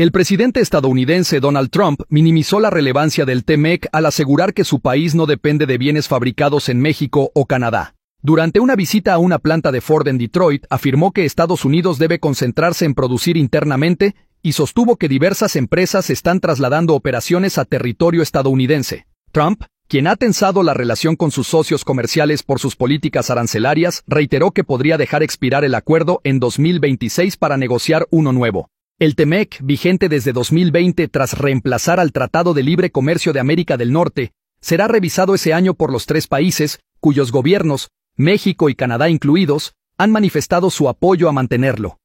El presidente estadounidense Donald Trump minimizó la relevancia del TMEC al asegurar que su país no depende de bienes fabricados en México o Canadá. Durante una visita a una planta de Ford en Detroit, afirmó que Estados Unidos debe concentrarse en producir internamente y sostuvo que diversas empresas están trasladando operaciones a territorio estadounidense. Trump, quien ha tensado la relación con sus socios comerciales por sus políticas arancelarias, reiteró que podría dejar expirar el acuerdo en 2026 para negociar uno nuevo. El TMEC, vigente desde 2020 tras reemplazar al Tratado de Libre Comercio de América del Norte, será revisado ese año por los tres países, cuyos gobiernos, México y Canadá incluidos, han manifestado su apoyo a mantenerlo.